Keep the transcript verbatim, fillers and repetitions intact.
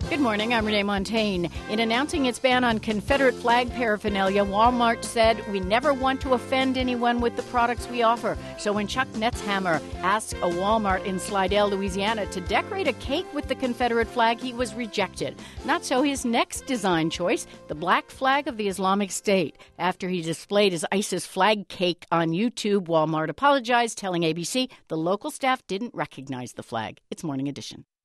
Good morning, I'm Renee Montaigne. In announcing its ban on Confederate flag paraphernalia, Walmart said, "We never want to offend anyone with the products we offer." So when Chuck Netzhammer asked a Walmart in Slidell, Louisiana to decorate a cake with the Confederate flag, he was rejected. Not so his next design choice, the black flag of the Islamic State. After he displayed his ISIS flag cake on YouTube, Walmart apologized, telling A B C the local staff didn't recognize the flag. It's Morning Edition.